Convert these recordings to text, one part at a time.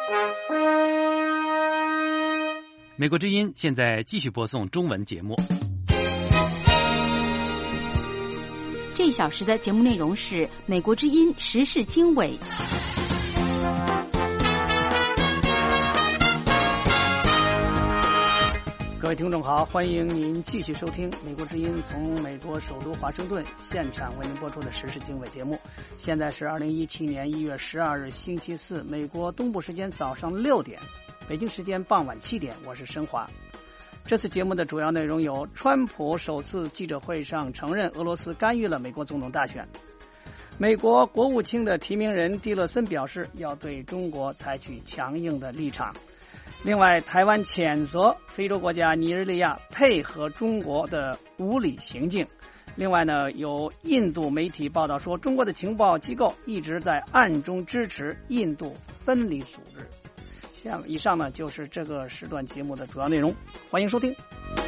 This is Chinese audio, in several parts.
美国之音现在继续播送中文节目。 这一小时的节目内容是美国之音时事经纬。 各位听众好，欢迎您继续收听美国之音从美国首都华盛顿现场为您播出的时事经纬节目。现在是2017年1月12日星期四，美国东部时间早上6点，北京时间傍晚7点，我是申华。这次节目的主要内容有：川普首次记者会上承认俄罗斯干预了美国总统大选；美国国务卿的提名人蒂勒森表示要对中国采取强硬的立场；另外，台湾谴责非洲国家尼日利亚配合中国的无理行径；另外呢，有印度媒体报道说，中国的情报机构一直在暗中支持印度分离组织。以上呢就是这个时段节目的主要内容，欢迎收听。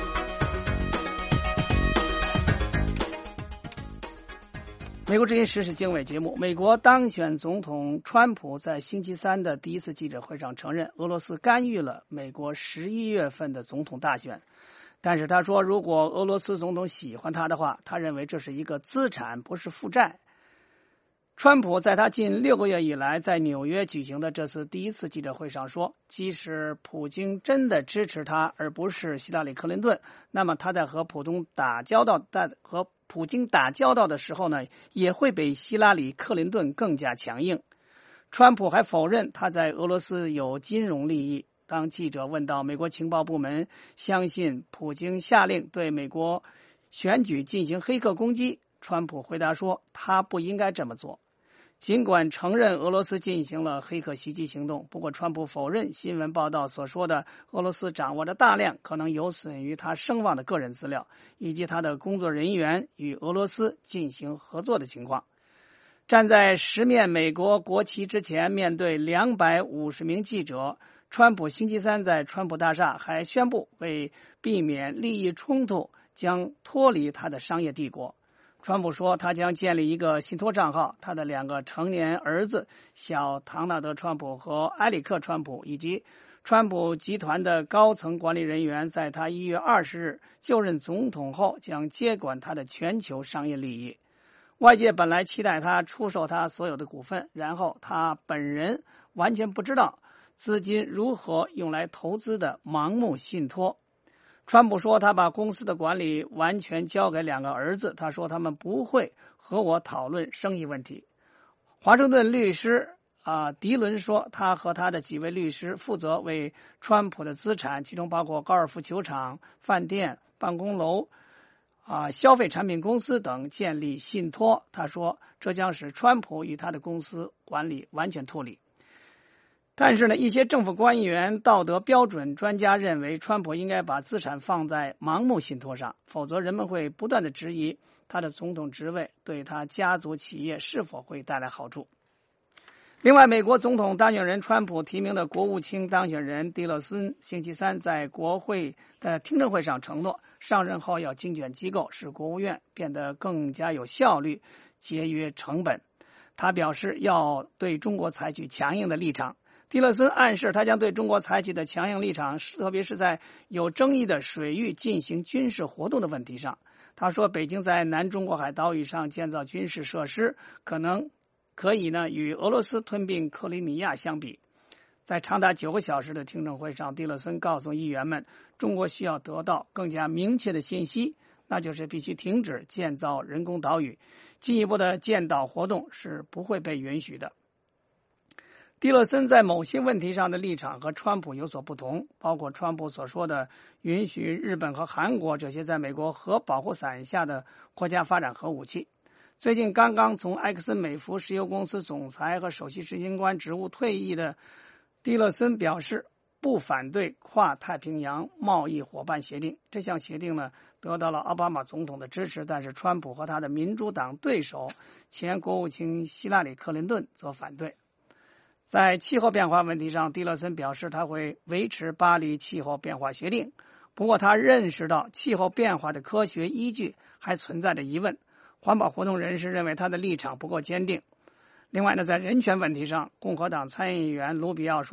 美国之音时事经纬节目，美国当选总统川普在星期三的第一次记者会上承认俄罗斯干预了美国11月份的总统大选，但是他说，如果俄罗斯总统喜欢他的话，他认为这是一个资产，不是负债。川普在他近6个月以来在纽约举行的这次第一次记者会上说，即使普京真的支持他而不是希拉里·克林顿，那么他在和普京打交道的时候呢，也会比希拉里·克林顿更加强硬。川普还否认他在俄罗斯有金融利益。当记者问到美国情报部门相信普京下令对美国选举进行黑客攻击，川普回答说他不应该这么做。尽管承认俄罗斯进行了黑客袭击行动，不过川普否认新闻报道所说的俄罗斯掌握着大量可能有损于他声望的个人资料，以及他的工作人员与俄罗斯进行合作的情况。站在10面美国国旗之前，面对250名记者，川普星期三在川普大厦还宣布，为避免利益冲突，将脱离他的商业帝国。川普说，他将建立一个信托账号，他的2个成年儿子小唐纳德·川普和埃里克·川普以及川普集团的高层管理人员，在他1月20日就任总统后将接管他的全球商业利益。外界本来期待他出售他所有的股份，然后他本人完全不知道资金如何用来投资的盲目信托。川普说，他把公司的管理完全交给2个儿子，他说他们不会和我讨论生意问题。华盛顿律师迪伦说，他和他的几位律师负责为川普的资产，其中包括高尔夫球场、饭店、办公楼、消费产品公司等建立信托。他说，这将使川普与他的公司管理完全脱离。但是呢，一些政府官员、道德标准专家认为，川普应该把资产放在盲目信托上，否则人们会不断的质疑他的总统职位对他家族企业是否会带来好处。另外，美国总统当选人川普提名的国务卿当选人蒂勒森星期三在国会的听证会上承诺，上任后要精简机构，使国务院变得更加有效率，节约成本。他表示要对中国采取强硬的立场。蒂勒森暗示他将对中国采取的强硬立场，特别是在有争议的水域进行军事活动的问题上。他说，北京在南中国海岛屿上建造军事设施，可以与俄罗斯吞并克里米亚相比。在长达9个小时的听证会上，蒂勒森告诉议员们，中国需要得到更加明确的信息，那就是必须停止建造人工岛屿，进一步的建岛活动是不会被允许的。蒂勒森在某些问题上的立场和川普有所不同，包括川普所说的允许日本和韩国这些在美国核保护伞下的国家发展核武器。最近刚刚从埃克森美孚石油公司总裁和首席执行官职务退役的蒂勒森表示，不反对跨太平洋贸易伙伴协定。这项协定呢，得到了奥巴马总统的支持，但是川普和他的民主党对手前国务卿希拉里·克林顿则反对。在气候变化问题上，蒂勒森表示他会维持巴黎气候变化协定，不过他认识到气候变化的科学依据还存在着疑问。环保活动人士认为他的立场不够坚定。另外呢，在人权问题上，共和党参议员卢比奥说，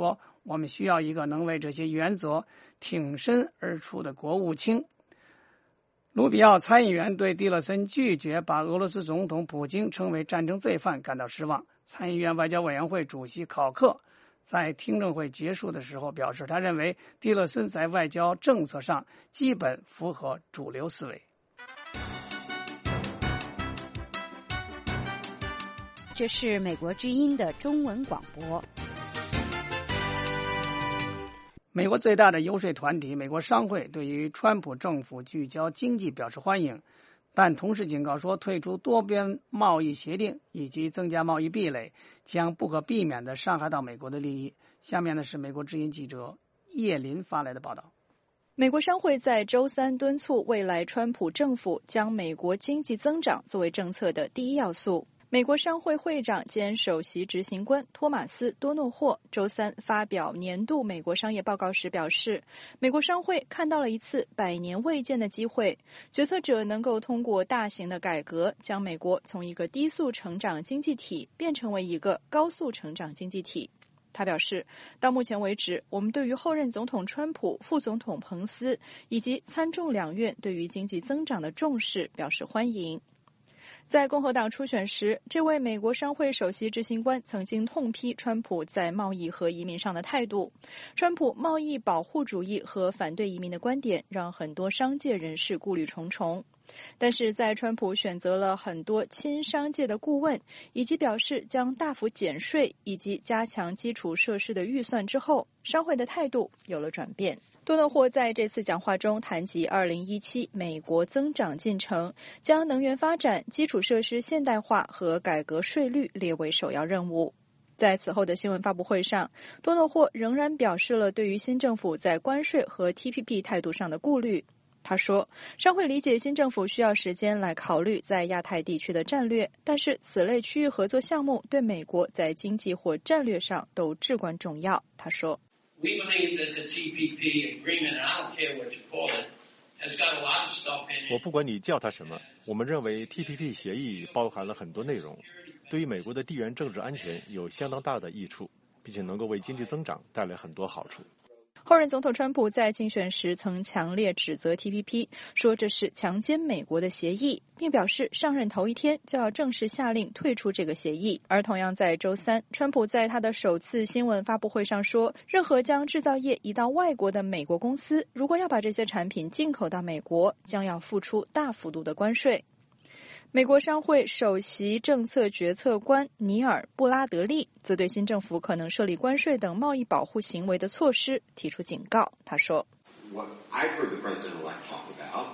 我们需要一个能为这些原则挺身而出的国务卿。卢比奥参议员对蒂勒森拒绝把俄罗斯总统普京称为战争罪犯感到失望。参议院外交委员会主席考克在听证会结束的时候表示，他认为蒂勒森在外交政策上基本符合主流思维。 这是美国之音的中文广播。 美国最大的游说团体美国商会对于川普政府聚焦经济表示欢迎，但同时警告说，退出多边贸易协定以及增加贸易壁垒将不可避免地伤害到美国的利益。下面呢是美国之音记者叶林发来的报道。 美国商会在周三敦促未来川普政府将美国经济增长作为政策的第一要素。美国商会会长兼首席执行官托马斯·多诺霍周三发表年度美国商业报告时表示，美国商会看到了一次100年未见的机会，决策者能够通过大型的改革，将美国从一个低速成长经济体变成为一个高速成长经济体。他表示，到目前为止，我们对于后任总统川普、副总统彭斯以及参众两院对于经济增长的重视表示欢迎。在共和党初选时，这位美国商会首席执行官曾经痛批川普在贸易和移民上的态度。川普贸易保护主义和反对移民的观点让很多商界人士顾虑重重。但是在川普选择了很多亲商界的顾问，以及表示将大幅减税以及加强基础设施的预算之后，商会的态度有了转变。多诺霍在这次讲话中谈及2017美国增长进程，将能源发展、基础设施现代化和改革税率列为首要任务。在此后的新闻发布会上，多诺霍仍然表示了对于新政府在关税和 TPP 态度上的顾虑。他说，商会理解新政府需要时间来考虑在亚太地区的战略，但是此类区域合作项目对美国在经济或战略上都至关重要。他说， We believe that the TPP agreement, and I don't care what you call it, has got a lot of stuff in it. 我不管你叫它什么，我们认为 TPP 协议包含了很多内容，对于美国的地缘政治安全有相当大的益处，并且能够为经济增长带来很多好处。 后任总统川普在竞选时曾强烈指责 TPP， 说这是强奸美国的协议，并表示上任头一天就要正式下令退出这个协议。而同样在周三，川普在他的首次新闻发布会上说，任何将制造业移到外国的美国公司，如果要把这些产品进口到美国，将要付出大幅度的关税。美国商会首席政策决策官尼尔·布拉德利则对新政府可能设立关税等贸易保护行为的措施提出警告。他说， What I've heard the president-elect talk about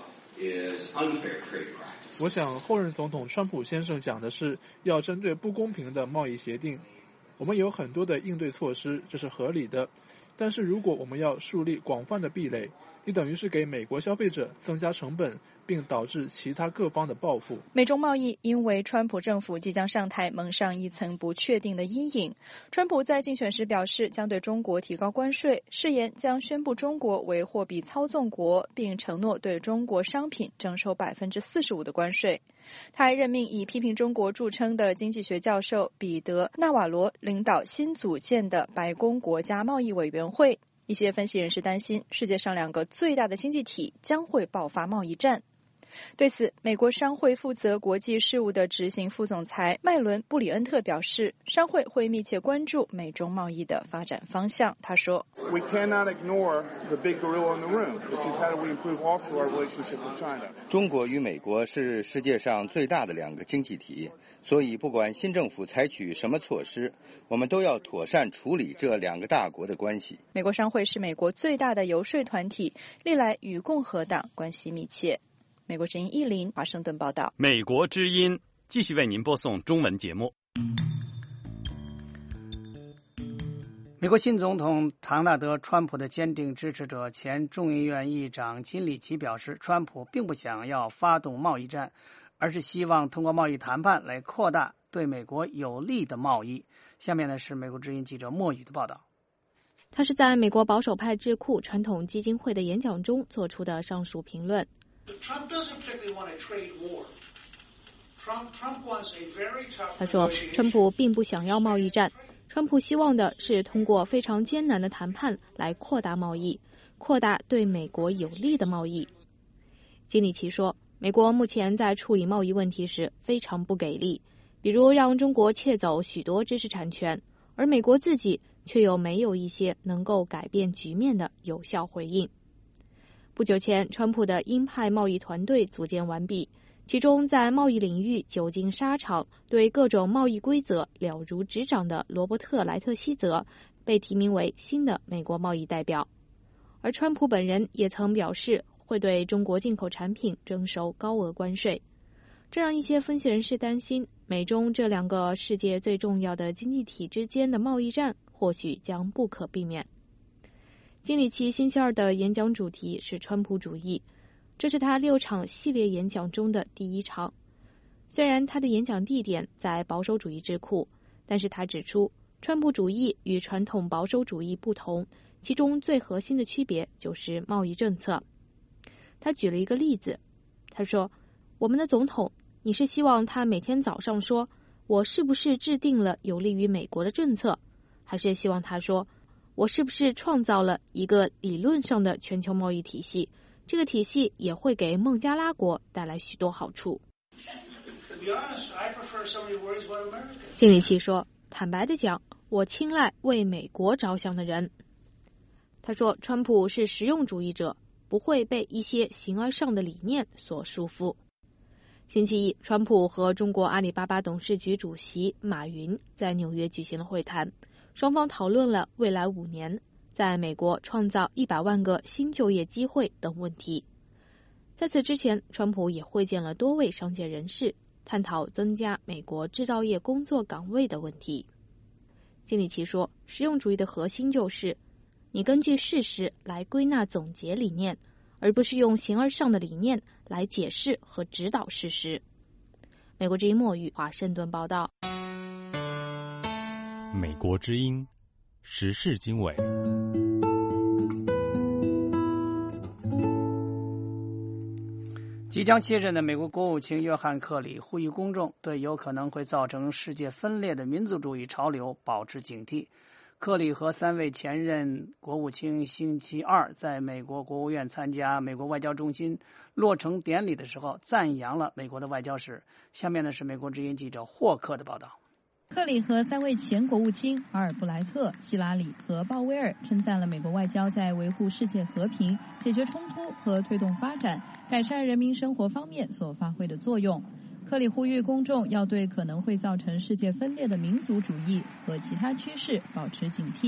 is unfair trade practices. 我想后任总统川普先生讲的是要针对不公平的贸易协定，我们有很多的应对措施，这是合理的。但是如果我们要树立广泛的壁垒，你等于是给美国消费者增加成本，并导致其他各方的报复。 美中贸易因为川普政府即将上台蒙上一层不确定的阴影。川普在竞选时表示将对中国提高关税，誓言将宣布中国为货币操纵国，并承诺对中国商品征收 45% 的关税。他还任命以批评中国著称的经济学教授彼得·纳瓦罗领导新组建的白宫国家贸易委员会。一些分析人士担心，世界上2个最大的经济体将会爆发贸易战。对此，美国商会负责国际事务的执行副总裁麦伦·布里恩特表示，商会会密切关注美中贸易的发展方向。他说 We cannot ignore the big gorilla in the room, which is how do we improve also our relationship with China. 中国与美国是世界上最大的2个经济体，所以不管新政府采取什么措施，我们都要妥善处理这2个大国的关系。 美国商会是美国最大的游说团体，历来与共和党关系密切。美国之音1林华盛顿报道。 美国之音继续为您播送中文节目。 美国新总统唐纳德·川普的坚定支持者前众议院议长金里奇表示，川普并不想要发动贸易战，而是希望通过贸易谈判来扩大对美国有利的贸易。下面呢是美国之音记者莫宇的报道。 他是在美国保守派智库传统基金会的演讲中做出的上述评论。他说，川普并不想要贸易战。 川普希望的是通过非常艰难的谈判来扩大贸易，扩大对美国有利的贸易。金里奇说，美国目前在处理贸易问题时非常不给力，比如让中国窃走许多知识产权，而美国自己却又没有一些能够改变局面的有效回应。不久前，川普的鹰派贸易团队组建完毕，其中在贸易领域久经沙场，对各种贸易规则了如指掌的罗伯特·莱特希泽被提名为新的美国贸易代表。而川普本人也曾表示会对中国进口产品征收高额关税，这让一些分析人士担心，美中这两个世界最重要的经济体之间的贸易战或许将不可避免。金里奇星期二的演讲主题是川普主义，这是他6场系列演讲中的第1场。虽然他的演讲地点在保守主义智库，但是他指出，川普主义与传统保守主义不同，其中最核心的区别就是贸易政策。他举了一个例子，他说，我们的总统，你是希望他每天早上说，我是不是制定了有利于美国的政策，还是希望他说，我是不是创造了一个理论上的全球贸易体系，这个体系也会给孟加拉国带来许多好处。金里奇说，坦白地讲，我青睐为美国着想的人。他说，川普是实用主义者，不会被一些形而上的理念所束缚。星期一，川普和中国阿里巴巴董事局主席马云在纽约举行了会谈，双方讨论了未来5年在美国创造100万个新就业机会等问题。在此之前，川普也会见了多位商界人士，探讨增加美国制造业工作岗位的问题。金里奇说，实用主义的核心就是你根据事实来归纳总结理念，而不是用形而上的理念来解释和指导事实。美国之音墨玉华盛顿报道。 美国之音时事经纬。 即将卸任的美国国务卿约翰·克里呼吁公众对有可能会造成世界分裂的民族主义潮流保持警惕。克里和3位前任国务卿星期二在美国国务院参加美国外交中心落成典礼的时候，赞扬了美国的外交史。下面呢是美国之音记者霍克的报道。 克里和3位前国务卿阿尔布莱特、希拉里和鲍威尔称赞了美国外交在维护世界和平、解决冲突和推动发展、改善人民生活方面所发挥的作用。克里呼吁公众要对可能会造成世界分裂的民族主义和其他趋势保持警惕。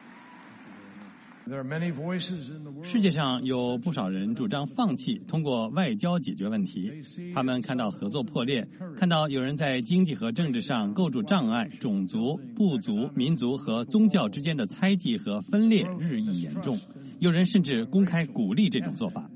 世界上有不少人主张放弃通过外交解决问题，他们看到合作破裂，看到有人在经济和政治上构筑障碍，种族、部族、民族和宗教之间的猜忌和分裂日益严重，有人甚至公开鼓励这种做法。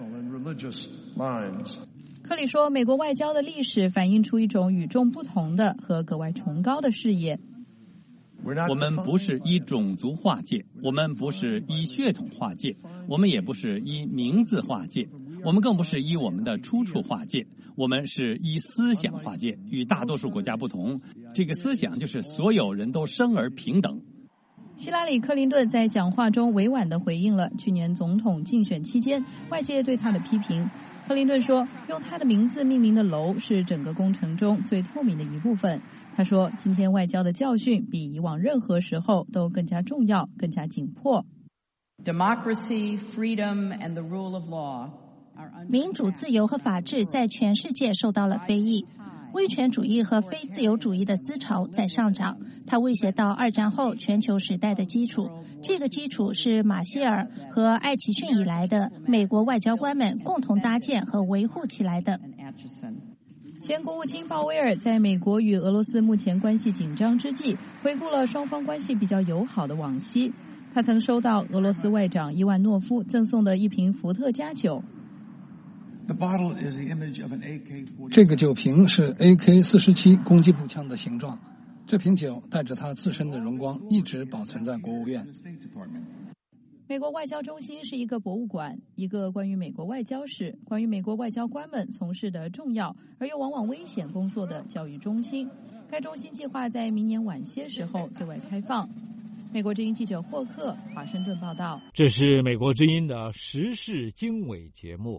克里说，美国外交的历史反映出一种与众不同的和格外崇高的视野。 我们不是依种族划界，我们不是依血统划界，我们也不是依名字划界，我们更不是依我们的出处划界，我们是依思想划界。与大多数国家不同，这个思想就是所有人都生而平等。 希拉里·克林顿在讲话中委婉地回应了去年总统竞选期间外界对他的批评。克林顿说，用他的名字命名的楼是整个工程中最透明的一部分。他说，今天外交的教训比以往任何时候都更加重要，更加紧迫。 Democracy, freedom, and the rule of law. 民主、自由和法治在全世界受到了非议。威权主义和非自由主义的思潮在上涨，它威胁到2战后全球时代的基础。这个基础是马歇尔和艾奇逊以来的美国外交官们共同搭建和维护起来的。 前国务卿鲍威尔在美国与俄罗斯目前关系紧张之际，回顾了双方关系比较友好的往昔。他曾收到俄罗斯外长伊万诺夫赠送的一瓶伏特加酒。 这个酒瓶是 AK-47 攻击步枪的形状，这瓶酒带着它自身的荣光，一直保存在国务院。 美国外交中心是一个博物馆，一个关于美国外交史、关于美国外交官们从事的重要而又往往危险工作的教育中心。 该中心计划在明年晚些时候对外开放。美国之音记者霍克华盛顿报道。 这是美国之音的时事经纬节目。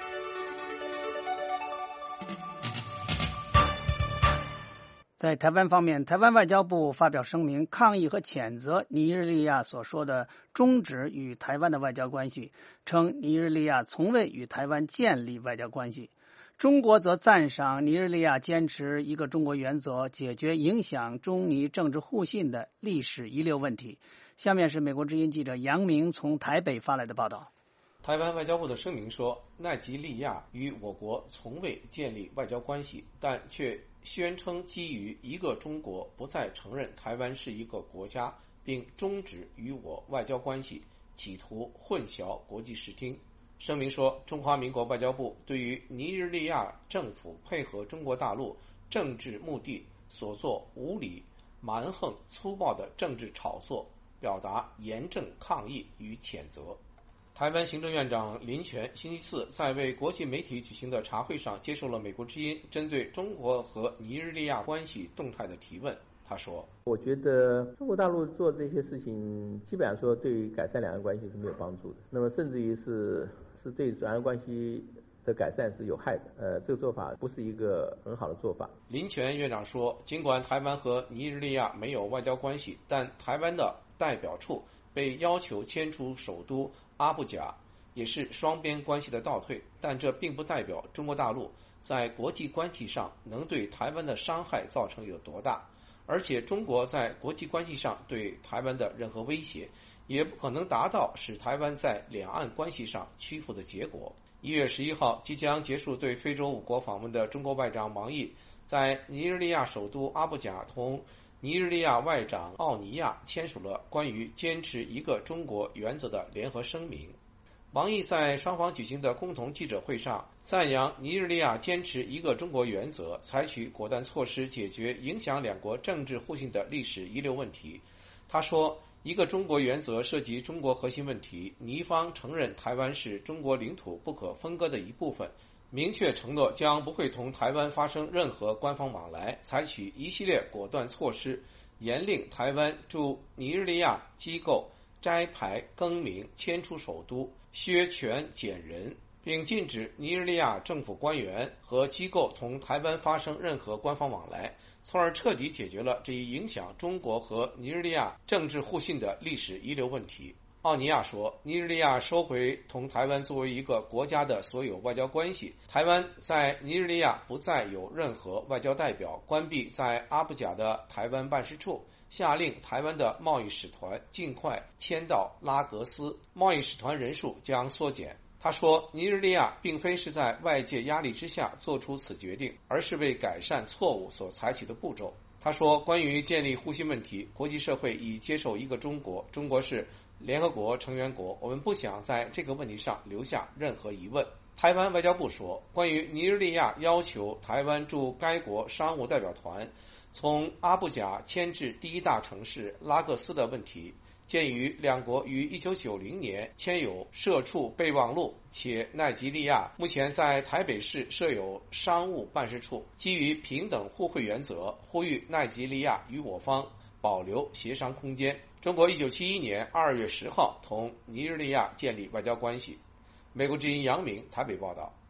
在台湾方面，台湾外交部发表声明，抗议和谴责尼日利亚所说的终止与台湾的外交关系，称尼日利亚从未与台湾建立外交关系。中国则赞赏尼日利亚坚持一个中国原则，解决影响中尼政治互信的历史遗留问题。下面是美国之音记者杨明从台北发来的报道。 台湾外交部的声明说，奈及利亚与我国从未建立外交关系，但却宣称基于一个中国不再承认台湾是一个国家，并终止与我外交关系，企图混淆国际视听。声明说，中华民国外交部对于尼日利亚政府配合中国大陆政治目的所做无理、蛮横、粗暴的政治炒作，表达严正抗议与谴责。台湾行政院长林权星期四在为国际媒体举行的茶会上接受了美国之音针对中国和尼日利亚关系动态的提问。他说， 我觉得中国大陆做这些事情基本上说对于改善两岸关系是没有帮助的，那么甚至于是对两岸关系的改善是有害的，这个做法不是一个很好的做法。 林权院长说，尽管台湾和尼日利亚没有外交关系，但台湾的代表处被要求迁出首都阿布贾，也是双边关系的倒退，但这并不代表中国大陆在国际关系上能对台湾的伤害造成有多大，而且中国在国际关系上对台湾的任何威胁也不可能达到使台湾在两岸关系上屈服的结果。1月11号即将结束对非洲5国访问的中国外长王毅在尼日利亚首都阿布贾同尼日利亚外长奥尼亚签署了关于坚持一个中国原则的联合声明。王毅在双方举行的共同记者会上赞扬尼日利亚坚持一个中国原则，采取果断措施解决影响两国政治互信的历史遗留问题。他说，一个中国原则涉及中国核心问题，尼方承认台湾是中国领土不可分割的一部分，明确承诺将不会同台湾发生任何官方往来，采取一系列果断措施，严令台湾驻尼日利亚机构摘牌更名、迁出首都、削权减人，并禁止尼日利亚政府官员和机构同台湾发生任何官方往来，从而彻底解决了这一影响中国和尼日利亚政治互信的历史遗留问题。奥尼亚说，尼日利亚收回同台湾作为一个国家的所有外交关系，台湾在尼日利亚不再有任何外交代表，关闭在阿布贾的台湾办事处，下令台湾的贸易使团尽快迁到拉格斯，贸易使团人数将缩减。他说，尼日利亚并非是在外界压力之下做出此决定，而是为改善错误所采取的步骤。他说，关于建立互信问题，国际社会已接受一个中国，中国是联合国成员国，我们不想在这个问题上留下任何疑问。台湾外交部说，关于尼日利亚要求台湾驻该国商务代表团从阿布贾迁至第一大城市拉各斯的问题，鉴于两国于1990年签有社处备忘录，且奈及利亚目前在台北市设有商务办事处，基于平等互惠原则，呼吁奈及利亚与我方保留协商空间。中国1971年2月10号同尼日利亚建立外交关系。美国之音杨明台北报道。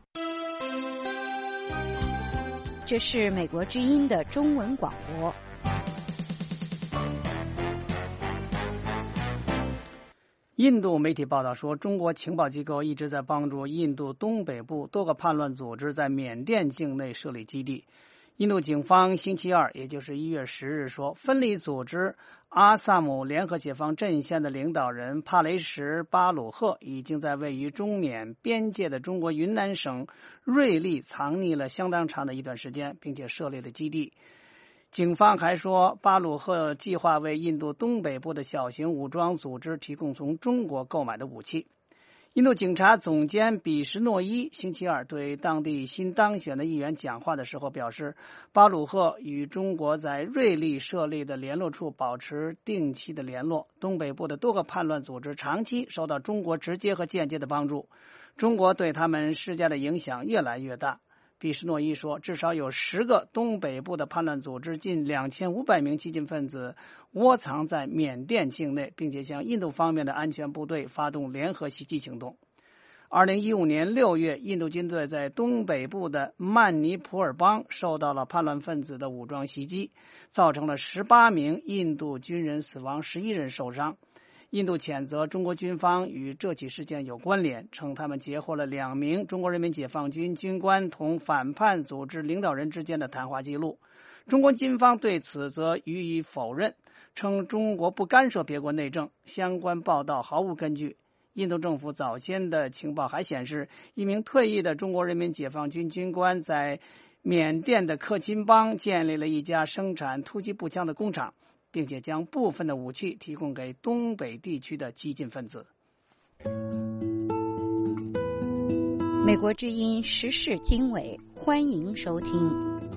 这是美国之音的中文广播。 印度媒体报道说，中国情报机构一直在帮助印度东北部多个叛乱组织在缅甸境内设立基地。印度警方星期二，也就是1月10日说，分离组织阿萨姆联合解放阵线的领导人帕雷什·巴鲁赫已经在位于中缅边界的中国云南省瑞丽藏匿了相当长的一段时间，并且设立了基地。警方还说，巴鲁赫计划为印度东北部的小型武装组织提供从中国购买的武器。印度警察总监比什诺伊星期二对当地新当选的议员讲话的时候表示，巴鲁赫与中国在瑞丽设立的联络处保持定期的联络。东北部的多个叛乱组织长期受到中国直接和间接的帮助，中国对他们施加的影响越来越大。 比什诺伊说，至少有10个东北部的叛乱组织近2500名激进分子窝藏在缅甸境内，并且向印度方面的安全部队发动联合袭击行动。2015年6月，印度军队在东北部的曼尼普尔邦受到了叛乱分子的武装袭击，造成了18名印度军人死亡，11人受伤。印度谴责中国军方与这起事件有关联，称他们截获了2名中国人民解放军军官同反叛组织领导人之间的谈话记录。中国军方对此则予以否认，称中国不干涉别国内政，相关报道毫无根据。印度政府早先的情报还显示，一名退役的中国人民解放军军官在缅甸的克钦邦建立了一家生产突击步枪的工厂，并且将部分的武器提供给东北地区的激进分子。 美国之音时事经纬，欢迎收听。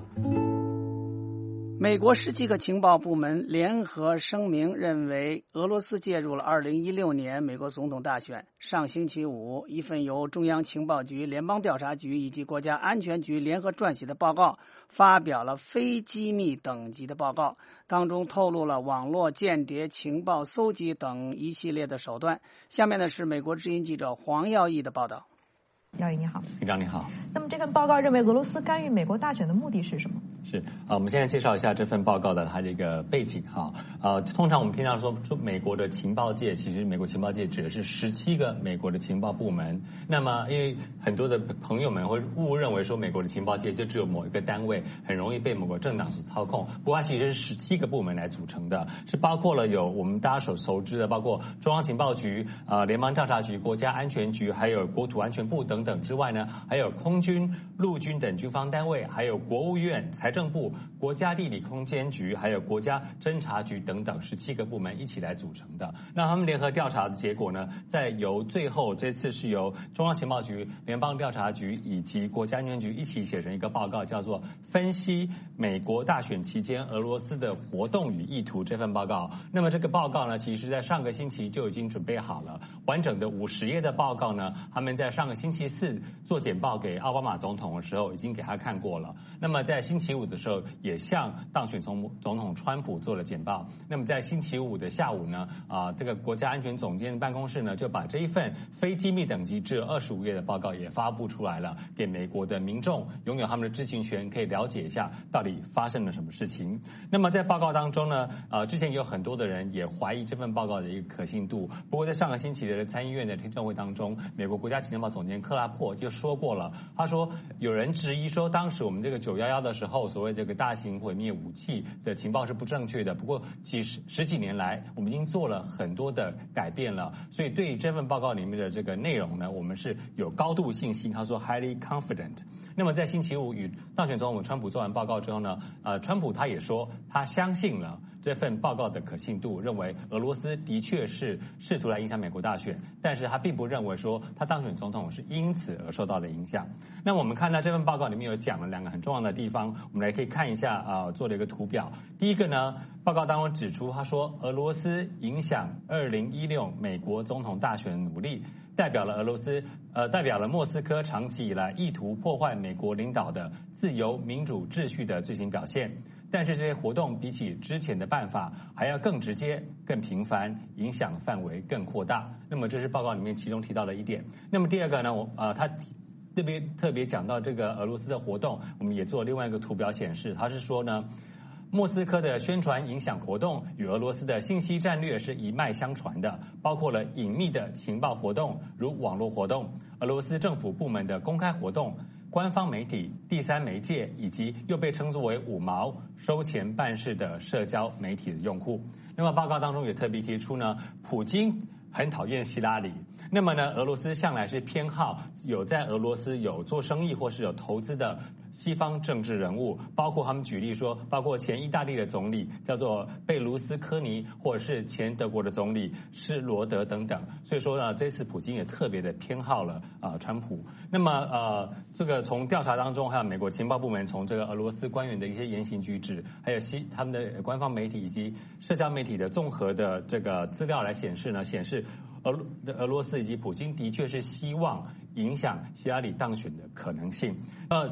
美国17个情报部门联合声明认为，俄罗斯介入了2016年美国总统大选。上星期五，一份由中央情报局、联邦调查局以及国家安全局联合撰写的报告发表了非机密等级的报告，当中透露了网络间谍情报搜集等一系列的手段。下面呢是美国之音记者黄耀义的报道。 耀义你好。 局长你好。 那么这份报告认为俄罗斯干预美国大选的目的是什么？ 是我们现在介绍一下这份报告的它的一个背景哈。通常我们听到说美国的情报界，其实美国情报界指的是17个美国的情报部门。那么因为很多的朋友们会误认为说美国的情报界就只有某一个单位，很容易被某个政党所操控。不过它其实是17个部门来组成的，是包括了有我们大家所熟知的，包括中央情报局、联邦调查局、国家安全局，还有国土安全部等等之外呢，还有空军、陆军等军方单位，还有国务院、财政部、国家地理空间局，还有国家侦察局等等17个部门一起来组成的。那他们联合调查的结果呢，最后这次是由中央情报局、联邦调查局以及国家安全局一起写成一个报告，叫做《分析美国大选期间俄罗斯的活动与意图》这份报告。那么这个报告呢，其实在上个星期就已经准备好了，完整的50页的报告呢，他们在上个星期4做简报给奥巴马总统的时候已经给他看过了。那么在星期5的时候也向当选总统川普做了简报。那么在星期5的下午呢，这个国家安全总监办公室呢就把这一份非机密等级只有25页的报告也发布出来了，给美国的民众拥有他们的知情权，可以了解一下到底发生了什么事情。那么在报告当中呢，之前有很多的人也怀疑这份报告的一个可信度。不过在上个星期的参议院的听证会当中，美国国家情报总监克拉珀就说过了，他说有人质疑说当时我们这个911的时候，所谓这个大型毁灭武器的情报是不正确的。不过十几年来我们已经做了很多的改变了，所以对于这份报告里面的这个内容呢，我们是有高度信心。他说 highly confident。那么在星期5与当选总统川普做完报告之后呢，川普他也说他相信了这份报告的可信度，认为俄罗斯的确是试图来影响美国大选，但是他并不认为说他当选总统是因此而受到了影响。那我们看到这份报告里面有讲了2个很重要的地方，我们来可以看一下做了一个图表。第一个呢，报告当中指出，他说俄罗斯影响2016美国总统大选的努力，代表了莫斯科长期以来意图破坏美国领导的自由民主秩序的最新表现。但是这些活动比起之前的办法还要更直接、更频繁，影响范围更扩大。那么这是报告里面其中提到的一点。那么第二个呢，他特别讲到这个俄罗斯的活动，我们也做另外一个图表显示，他是说呢，莫斯科的宣传影响活动与俄罗斯的信息战略是一脉相传的，包括了隐秘的情报活动，如网络活动、俄罗斯政府部门的公开活动、官方媒体、第三媒介，以及又被称作为5毛收钱办事的社交媒体的用户。那么报告当中也特别提出呢，普京很讨厌希拉里。那么呢，俄罗斯向来是偏好有在俄罗斯有做生意或是有投资的西方政治人物，包括他们举例说，包括前意大利的总理叫做贝卢斯科尼，或者是前德国的总理施罗德等等。所以说呢，这次普京也特别的偏好了川普。那么这个从调查当中，还有美国情报部门从这个俄罗斯官员的一些言行举止，还有他们的官方媒体以及社交媒体的综合的这个资料来显示俄罗斯以及普京的确是希望影响希拉里当选的可能性。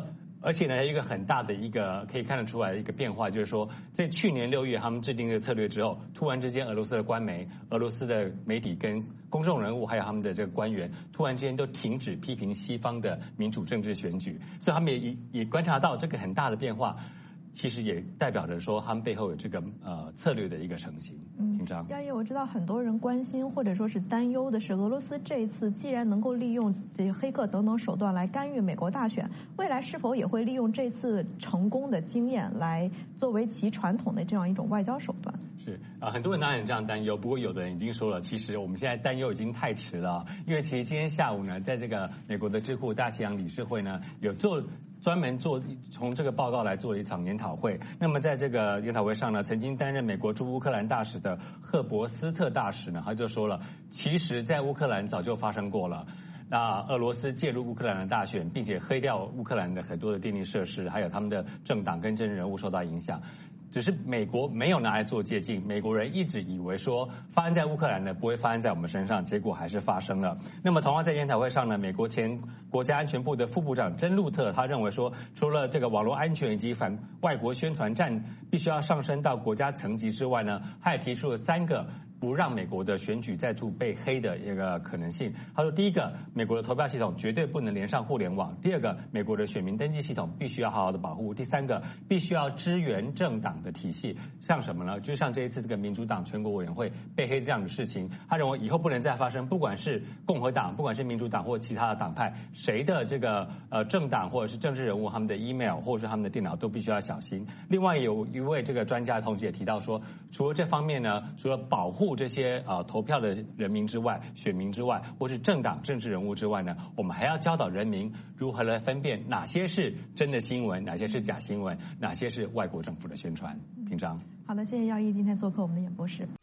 而且呢，有一个很大的一个可以看得出来的一个变化，就是说，在去年6月他们制定这个策略之后，突然之间俄罗斯的官媒、俄罗斯的媒体跟公众人物还有他们的这个官员，突然之间都停止批评西方的民主政治选举，所以他们也观察到这个很大的变化。其实也代表着说，他们背后有这个策略的一个成型。平常亚叶，我知道很多人关心或者说是担忧的是，俄罗斯这一次既然能够利用这些黑客等等手段来干预美国大选，未来是否也会利用这次成功的经验来作为其传统的这样一种外交手段？ 是很多人当然这样担忧，不过有的人已经说了，其实我们现在担忧已经太迟了，因为其实今天下午呢，在这个美国的智库大西洋理事会呢，有专门从这个报告来做了一场研讨会。那么在这个研讨会上呢，曾经担任美国驻乌克兰大使的赫伯斯特大使呢，他就说了，其实在乌克兰早就发生过了。那俄罗斯介入乌克兰的大选，并且黑掉乌克兰的很多的电力设施，还有他们的政党跟政治人物受到影响。只是美国没有拿来做借鉴，美国人一直以为说发生在乌克兰的不会发生在我们身上，结果还是发生了。那么同样在研讨会上呢，美国前国家安全部的副部长珍露特他认为说，除了这个网络安全以及反外国宣传战必须要上升到国家层级之外呢，他也提出了3个不让美国的选举再度被黑的一个可能性。他说，第一个，美国的投票系统绝对不能连上互联网；第二个，美国的选民登记系统必须要好好的保护；第三个，必须要支援政党的体系。像什么呢？就像这一次这个民主党全国委员会被黑这样的事情，他认为以后不能再发生，不管是共和党，不管是民主党或其他的党派，谁的这个政党或者是政治人物，他们的 email 或者是他们的电脑都必须要小心。另外有一位这个专家同时也提到说，除了这方面呢，除了保护这些投票的人民之外，选民之外，或是政党政治人物之外呢，我们还要教导人民如何来分辨哪些是真的新闻，哪些是假新闻，哪些是外国政府的宣传。平常好的，谢谢耀一今天做客我们的演播室。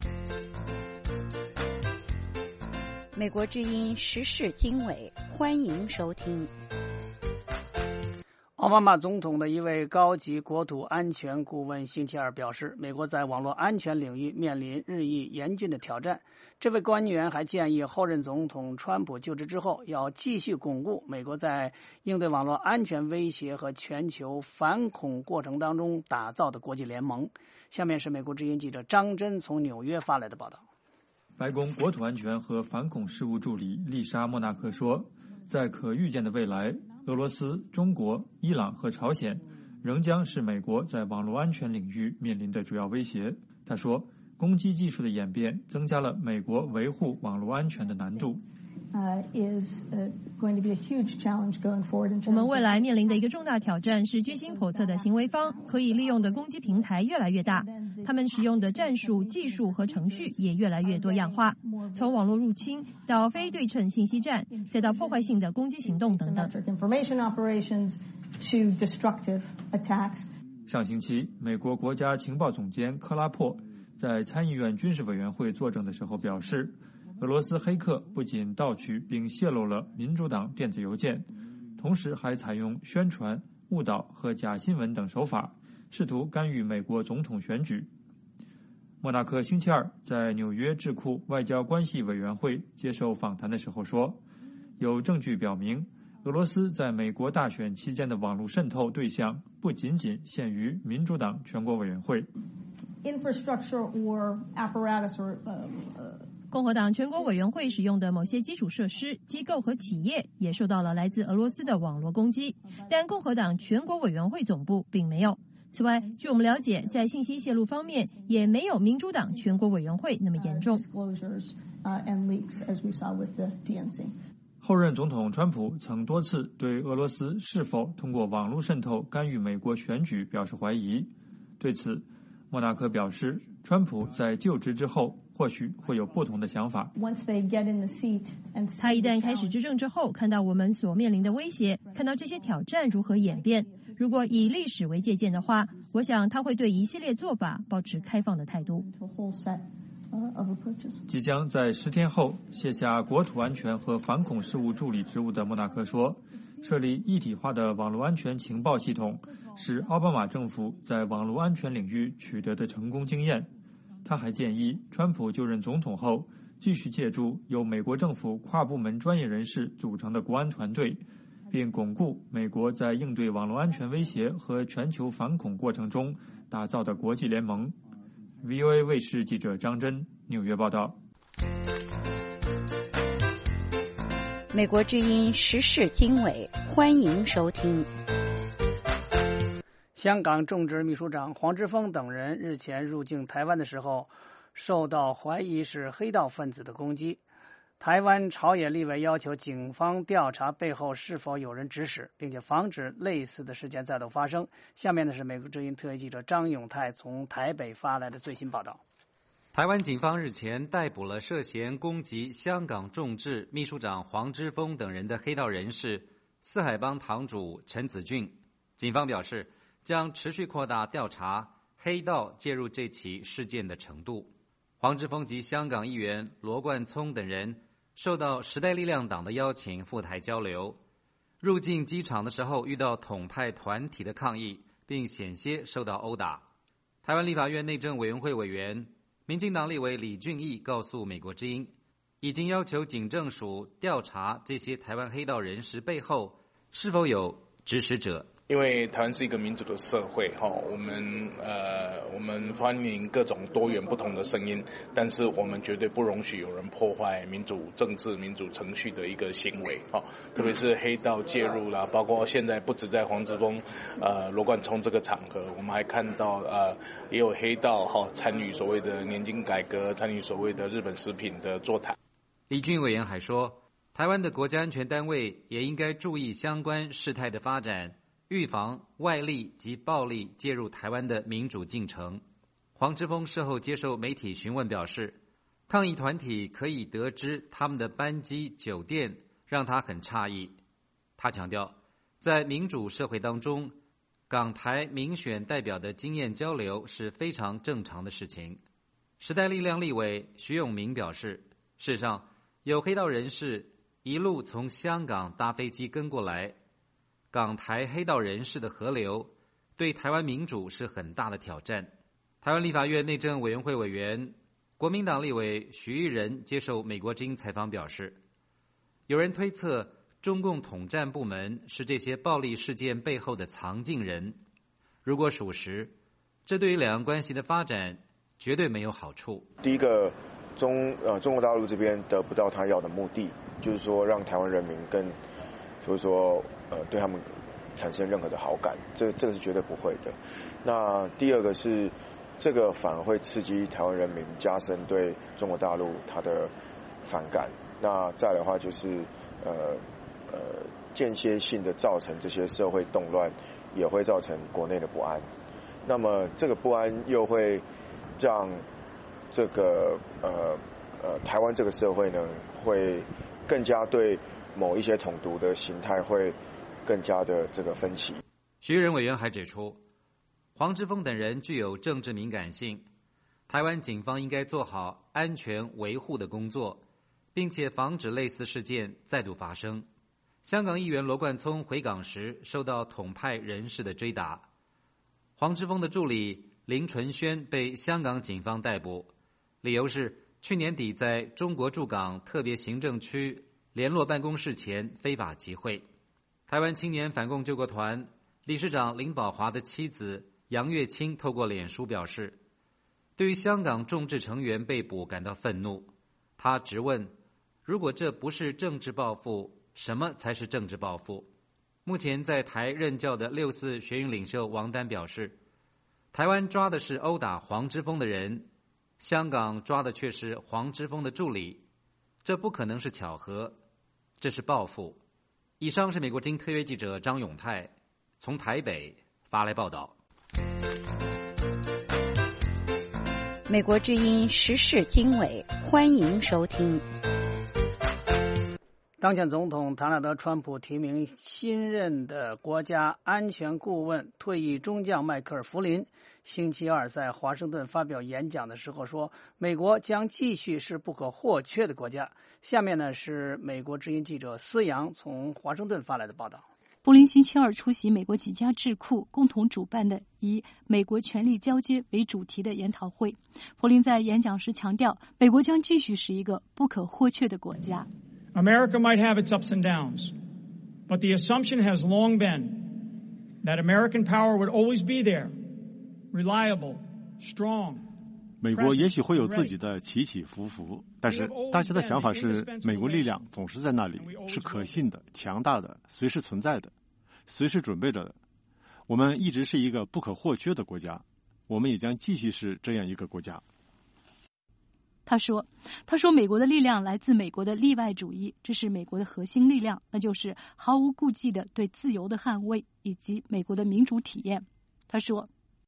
美国之音时事经纬，欢迎收听。 奥巴马总统的一位高级国土安全顾问星期二表示，美国在网络安全领域面临日益严峻的挑战。这位官员还建议后任总统川普就职之后，要继续巩固美国在应对网络安全威胁和全球反恐过程当中打造的国际联盟。下面是美国之音记者张真从纽约发来的报道。 白宫国土安全和反恐事务助理丽莎·莫纳克说，在可预见的未来，俄罗斯、中国、伊朗和朝鲜仍将是美国在网络安全领域面临的主要威胁。他说，攻击技术的演变增加了美国维护网络安全的难度。 我们未来面临的一个重大挑战是居心叵测的行为方可以利用的攻击平台越来越大，他们使用的战术、技术和程序也越来越多样化，从网络入侵到非对称信息战，再到破坏性的攻击行动等等。 上星期，美国国家情报总监克拉珀在参议院军事委员会作证的时候表示，俄罗斯黑客不仅盗取并泄露了民主党电子邮件，同时还采用宣传、误导和假新闻等手法，试图干预美国总统选举。莫纳克星期二在纽约智库外交关系委员会接受访谈的时候说，有证据表明，俄罗斯在美国大选期间的网络渗透对象不仅仅限于民主党全国委员会。 共和党全国委员会使用的某些基础设施、机构和企业也受到了来自俄罗斯的网络攻击，但共和党全国委员会总部并没有。此外，据我们了解，在信息泄露方面也没有民主党全国委员会那么严重。 后任总统川普曾多次对俄罗斯是否通过网络渗透干预美国选举表示怀疑。对此，莫纳克表示，川普在就职之后或许会有不同的想法。 他一旦开始执政之后，看到我们所面临的威胁，看到这些挑战如何演变，如果以历史为借鉴的话，我想他会对一系列做法保持开放的态度。 即将在10天后卸下国土安全和反恐事务助理职务的莫纳克说，设立一体化的网络安全情报系统是奥巴马政府在网络安全领域取得的成功经验。他还建议川普就任总统后继续借助由美国政府跨部门专业人士组成的国安团队， 并巩固美国在应对网络安全威胁和全球反恐过程中打造的国际联盟。VOA 卫视记者张真纽约报道。 美国之音时事经纬，欢迎收听。 香港众志秘书长黄之锋等人日前入境台湾的时候，受到怀疑是黑道分子的攻击。台湾朝野立委要求警方调查背后是否有人指使，并且防止类似的事件再度发生。下面呢是美国之音特约记者张永泰从台北发来的最新报道。 台湾警方日前逮捕了涉嫌攻击香港众志秘书长黄之锋等人的黑道人士四海帮堂主陈子俊。警方表示，将持续扩大调查黑道介入这起事件的程度。黄之锋及香港议员罗冠聪等人受到时代力量党的邀请赴台交流，入境机场的时候遇到统派团体的抗议，并险些受到殴打。台湾立法院内政委员会委员民进党立委李俊毅告诉美国之音，已经要求警政署调查这些台湾黑道人士背后是否有指使者。 因为台湾是一个民主的社会，我们欢迎各种多元不同的声音，但是我们绝对不容许有人破坏民主政治、民主程序的一个行为，特别是黑道介入啦，包括现在不止在黄之锋、罗冠聪这个场合，我们还看到也有黑道参与所谓的年金改革，参与所谓的日本食品的座谈。 李俊委员还说，台湾的国家安全单位也应该注意相关事态的发展，预防外力及暴力介入台湾的民主进程。黄之锋事后接受媒体询问表示，抗议团体可以得知他们的班机、酒店，让他很诧异。他强调，在民主社会当中，港台民选代表的经验交流是非常正常的事情。时代力量立委徐永明表示，事实上有黑道人士一路从香港搭飞机跟过来，港台黑道人士的合流对台湾民主是很大的挑战。台湾立法院内政委员会委员国民党立委许玉仁接受美国之音采访表示，有人推测中共统战部门是这些暴力事件背后的藏镜人，如果属实，这对于两岸关系的发展绝对没有好处。 第一个，中国大陆这边得不到他要的目的，就是说让台湾人民更就是说对他们产生任何的好感，这个是绝对不会的。那第二个是，这个反而会刺激台湾人民加深对中国大陆它的反感。那再来的话就是间歇性的造成这些社会动乱，也会造成国内的不安。那么这个不安又会让这个台湾这个社会呢，会更加对某一些统独的形态会更加的这个分歧。 徐仁委员还指出，黄之锋等人具有政治敏感性，台湾警方应该做好安全维护的工作，并且防止类似事件再度发生。香港议员罗冠聪回港时受到统派人士的追打，黄之锋的助理林纯轩被香港警方逮捕，理由是去年底在中国驻港特别行政区联络办公室前非法集会。台湾青年反共救国团理事长林保华的妻子杨月清透过脸书表示，对于香港众志成员被捕感到愤怒。他直问，如果这不是政治报复，什么才是政治报复？目前在台任教的6·4学运领袖王丹表示，台湾抓的是殴打黄之锋的人，香港抓的却是黄之锋的助理，这不可能是巧合，这是报复。以上是美国之音特约记者张永泰从台北发来报道。 美国之音时事经纬，欢迎收听。 当选总统唐纳德·川普提名新任的国家安全顾问退役中将迈克尔·弗林，星期二在华盛顿发表演讲的时候说，美国将继续是不可或缺的国家。下面呢是美国之音记者思阳从华盛顿发来的报道。 布林星期二出席美国几家智库共同主办的以美国权力交接为主题的研讨会。弗林在演讲时强调，美国将继续是一个不可或缺的国家。 America might have its ups and downs, But the assumption has long been that American power would always be there, reliable, strong. 美国也许会有自己的起起伏伏，但是大家的想法是，美国力量总是在那里，是可信的、强大的、随时存在的、随时准备着的。我们一直是一个不可或缺的国家，我们也将继续是这样一个国家。 他说美国的力量来自美国的例外主义，这是美国的核心力量，那就是毫无顾忌的对自由的捍卫以及美国的民主体验。他说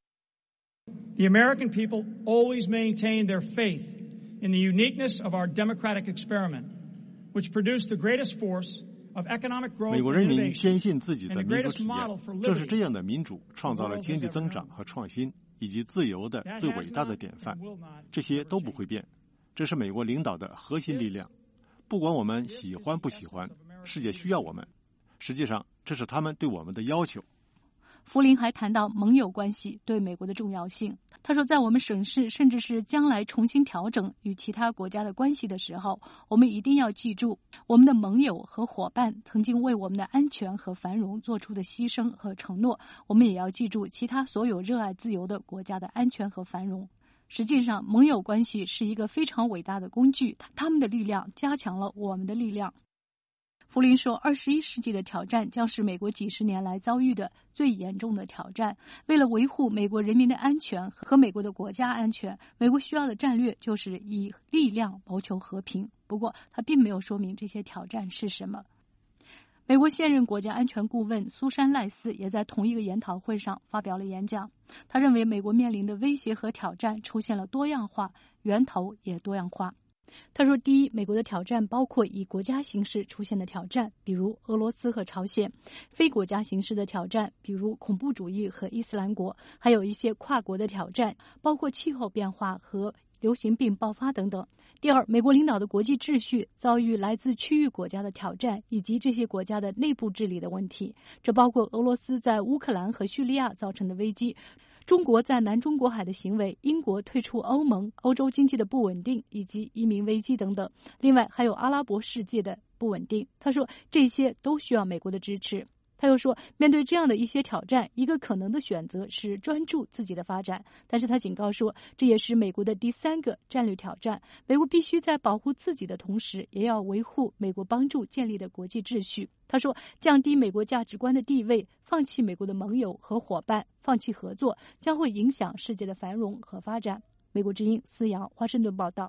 The American people always maintain their faith in the uniqueness of our democratic experiment, which produced the greatest force of economic growth 美国人 and 民 innovation 坚信自己的 and the 民主 greatest 体验 model for， 正是 liberty 这样的民主创造了经济增长和创新，以及自由的最伟大的典范。这些都不会变，这是美国领导的核心力量。不管我们喜欢不喜欢，世界需要我们。实际上，这是他们对我们的要求。 福林还谈到盟友关系对美国的重要性。他说，在我们审视甚至是将来重新调整与其他国家的关系的时候，我们一定要记住我们的盟友和伙伴曾经为我们的安全和繁荣做出的牺牲和承诺，我们也要记住其他所有热爱自由的国家的安全和繁荣。实际上，盟友关系是一个非常伟大的工具，他们的力量加强了我们的力量。福林说，21世纪的挑战将是美国几十年来遭遇的最严重的挑战。为了维护美国人民的安全和美国的国家安全，美国需要的战略就是以力量谋求和平。不过，他并没有说明这些挑战是什么。美国现任国家安全顾问苏珊·赖斯也在同一个研讨会上发表了演讲。他认为美国面临的威胁和挑战出现了多样化，源头也多样化。他说，第一，美国的挑战包括以国家形式出现的挑战，比如俄罗斯和朝鲜；非国家形式的挑战，比如恐怖主义和伊斯兰国；还有一些跨国的挑战，包括气候变化和流行病爆发等等。第二，美国领导的国际秩序遭遇来自区域国家的挑战，以及这些国家的内部治理的问题，这包括俄罗斯在乌克兰和叙利亚造成的危机，中国在南中国海的行为，英国退出欧盟，欧洲经济的不稳定，以及移民危机等等。另外还有阿拉伯世界的不稳定。他说，这些都需要美国的支持。他又说，面对这样的一些挑战，一个可能的选择是专注自己的发展，但是他警告说，这也是美国的第三个战略挑战。美国必须在保护自己的同时，也要维护美国帮助建立的国际秩序。他说，降低美国价值观的地位，放弃美国的盟友和伙伴，放弃合作，将会影响世界的繁荣和发展。美国之音思瑶，华盛顿报道。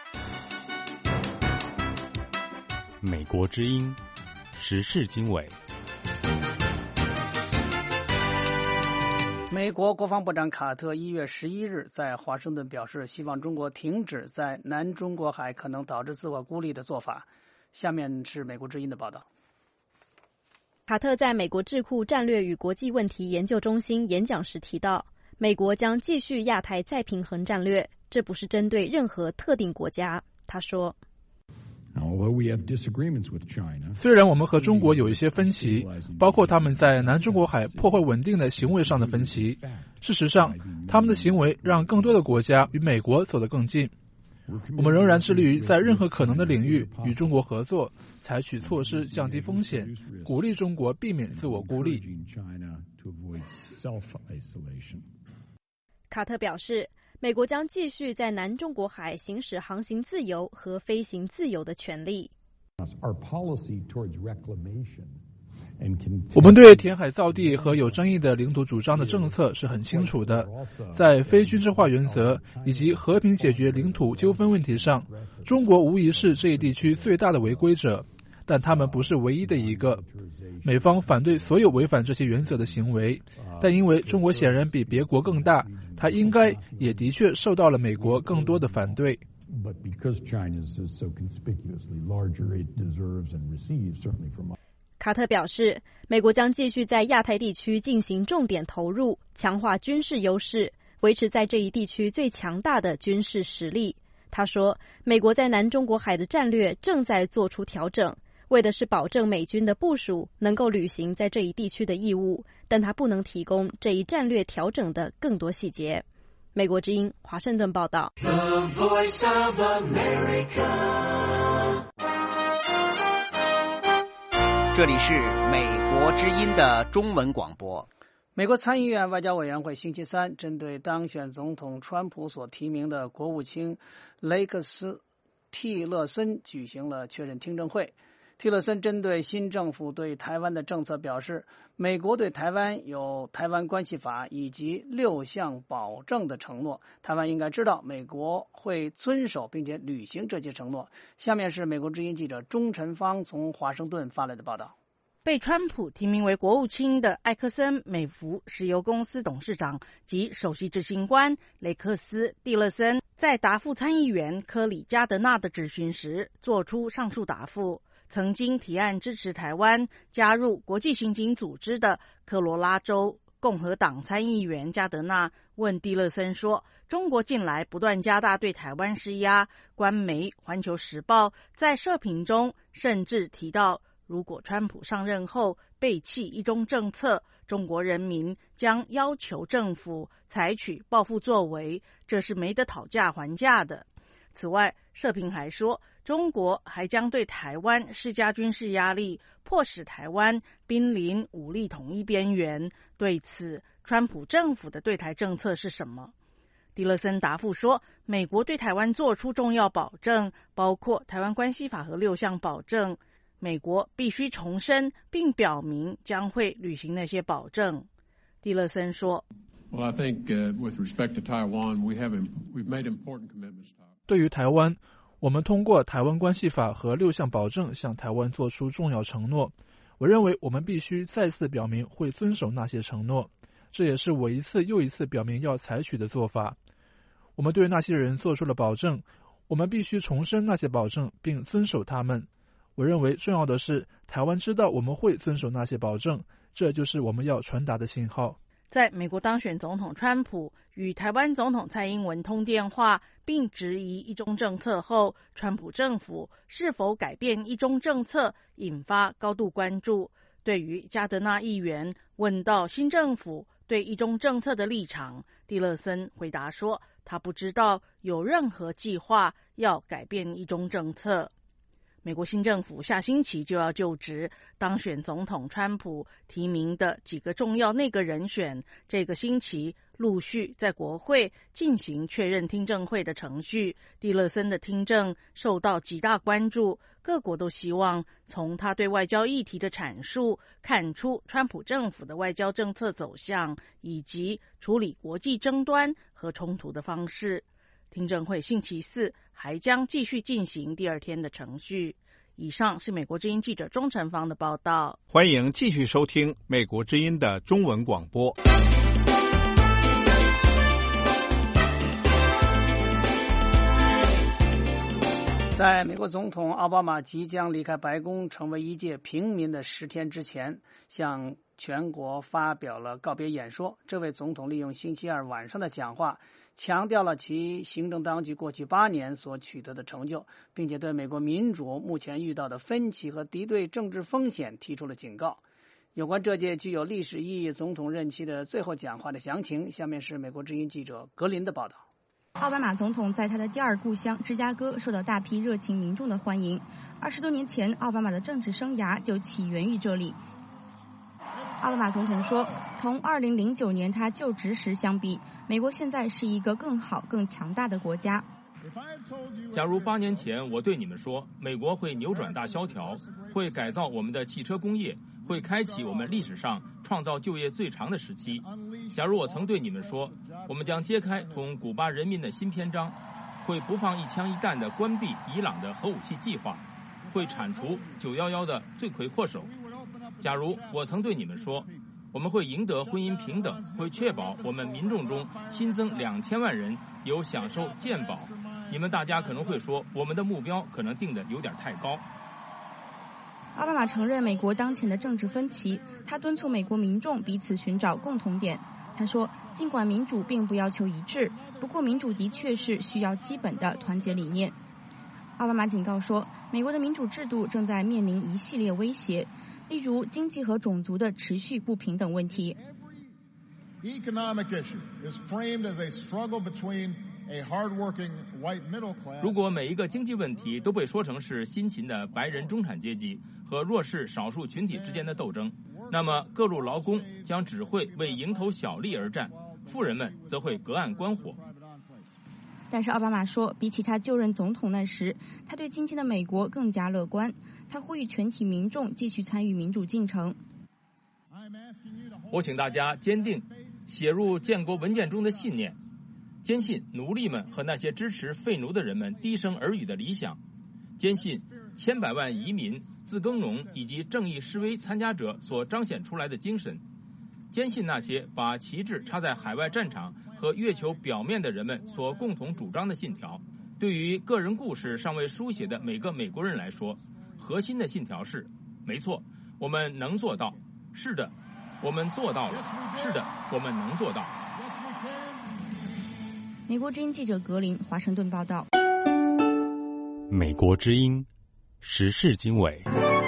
美国之音时事经纬。 美国国防部长卡特1月11日在华盛顿表示，希望中国停止在南中国海可能导致自我孤立的做法。下面是美国之音的报道。 卡特在美国智库战略与国际问题研究中心演讲时提到，美国将继续亚太再平衡战略，这不是针对任何特定国家。他说， 虽然我们和中国有一些分歧，包括他们在南中国海破坏稳定的行为上的分歧，事实上，他们的行为让更多的国家与美国走得更近。我们仍然致力于在任何可能的领域与中国合作，采取措施降低风险，鼓励中国避免自我孤立。 卡特表示，美国将继续在南中国海行使航行自由和飞行自由的权利。 我们对填海造地和有争议的领土主张的政策是很清楚的，在非军事化原则以及和平解决领土纠纷问题上，中国无疑是这一地区最大的违规者，但他们不是唯一的一个。美方反对所有违反这些原则的行为，但因为中国显然比别国更大，它应该也的确受到了美国更多的反对。 卡特表示，美国将继续在亚太地区进行重点投入，强化军事优势，维持在这一地区最强大的军事实力。他说，美国在南中国海的战略正在做出调整，为的是保证美军的部署能够履行在这一地区的义务，但他不能提供这一战略调整的更多细节。美国之音华盛顿报道。 这里是美国之音的中文广播。 美国参议院外交委员会星期三针对当选总统川普所提名的国务卿雷克斯·蒂勒森举行了确认听证会。蒂勒森针对新政府对台湾的政策表示，美国对台湾有台湾关系法以及6项保证的承诺，台湾应该知道美国会遵守并且履行这些承诺。下面是美国之音记者钟晨芳从华盛顿发来的报道。 被川普提名为国务卿的艾克森美孚石油公司董事长及首席执行官雷克斯·蒂勒森在答复参议员科里加德纳的质询时作出上述答复。曾经提案支持台湾加入国际刑警组织的科罗拉州共和党参议员加德纳问蒂勒森说，中国近来不断加大对台湾施压，官媒《环球时报》在社评中甚至提到，如果川普上任后背弃一中政策，中国人民将要求政府采取报复作为，这是没得讨价还价的。此外，社评还说，中国还将对台湾施加军事压力，迫使台湾濒临武力统一边缘。对此，川普政府的对台政策是什么？蒂勒森答复说，美国对台湾做出重要保证，包括台湾关系法和6项保证，美国必须重申并表明将会履行那些保证。蒂勒森说， Well, I think with respect to Taiwan, we've made important commitments. 对于台湾，我们通过台湾关系法和6项保证向台湾做出重要承诺。我认为我们必须再次表明会遵守那些承诺，这也是我一次又一次表明要采取的做法。我们对那些人做出了保证，我们必须重申那些保证并遵守他们。我认为重要的是，台湾知道我们会遵守那些保证，这就是我们要传达的信号。 在美国当选总统川普与台湾总统蔡英文通电话并质疑一中政策后，川普政府是否改变一中政策引发高度关注。对于加德纳议员问到新政府对一中政策的立场，蒂勒森回答说，他不知道有任何计划要改变一中政策。美国新政府下星期就要就职，当选总统川普提名的几个重要内阁人选，这个星期陆续在国会进行确认听证会的程序。蒂勒森的听证受到极大关注，各国都希望从他对外交议题的阐述看出川普政府的外交政策走向，以及处理国际争端和冲突的方式。听证会星期四还将继续进行第2天的程序。以上是美国之音记者钟晨芳的报道。 欢迎继续收听美国之音的中文广播。 在美国总统奥巴马即将离开白宫，成为一介平民的10天之前，向全国发表了告别演说。这位总统利用星期二晚上的讲话，强调了其行政当局过去8年所取得的成就，并且对美国民主目前遇到的分歧和敌对政治风险提出了警告。有关这届具有历史意义总统任期的最后讲话的详情，下面是美国之音记者格林的报道。 奥巴马总统在他的第2故乡芝加哥受到大批热情民众的欢迎。20多年前，奥巴马的政治生涯就起源于这里。奥巴马总统说，同2009年他就职时相比，美国现在是一个更好、更强大的国家。 假如8年前我对你们说，美国会扭转大萧条，会改造我们的汽车工业，会开启我们历史上创造就业最长的时期。假如我曾对你们说，我们将揭开同古巴人民的新篇章，会不放一枪一弹地关闭伊朗的核武器计划，会铲除911的罪魁祸首。假如我曾对你们说，我们会赢得婚姻平等，会确保我们民众中新增2000万人有享受健保，你们大家可能会说，我们的目标可能定得有点太高。 奥巴马承认美国当前的政治分歧，他敦促美国民众彼此寻找共同点。他说，尽管民主并不要求一致，不过民主的确是需要基本的团结理念。奥巴马警告说，美国的民主制度正在面临一系列威胁，例如经济和种族的持续不平等问题。 Economic issue is framed as a struggle between 如果每一个经济问题都被说成是辛勤的白人中产阶级和弱势少数群体之间的斗争，那么各路劳工将只会为蝇头小利而战，富人们则会隔岸观火。 但是奥巴马说，比起他就任总统那时，他对今天的美国更加乐观。他呼吁全体民众继续参与民主进程。 我请大家坚定写入建国文件中的信念，坚信奴隶们和那些支持废奴的人们低声耳语的理想，坚信千百万移民、自耕农以及正义示威参加者所彰显出来的精神，坚信那些把旗帜插在海外战场和月球表面的人们所共同主张的信条。对于个人故事尚未书写的每个美国人来说，核心的信条是：没错，我们能做到；是的，我们做到了；是的，我们能做到。 美国之音记者格林，华盛顿报道。 美国之音时事经纬。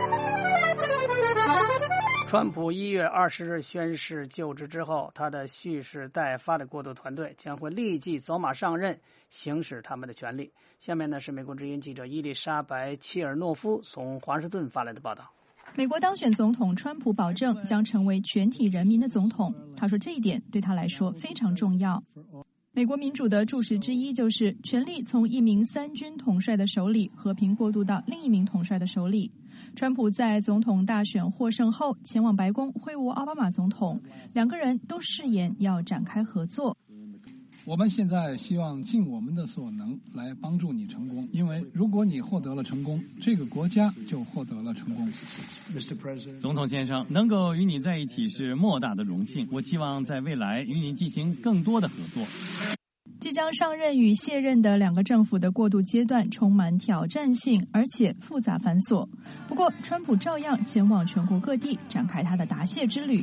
川普1月20日宣誓就职之后，他的蓄势待发的过渡团队将会立即走马上任，行使他们的权利。下面呢是美国之音记者伊丽莎白·切尔诺夫从华盛顿发来的报道。 美国当选总统川普保证将成为全体人民的总统，他说这一点对他来说非常重要。美国民主的注释之一就是权力从一名3军统帅的手里和平过渡到另一名统帅的手里。川普在总统大选获胜后前往白宫会晤奥巴马总统，两个人都誓言要展开合作。 我们现在希望尽我们的所能来帮助你成功，因为如果你获得了成功，这个国家就获得了成功。 总统先生，能够与你在一起是莫大的荣幸，我期望在未来与你进行更多的合作。 即将上任与卸任的两个政府的过渡阶段充满挑战性，而且复杂繁琐。不过，川普照样前往全国各地展开他的答谢之旅。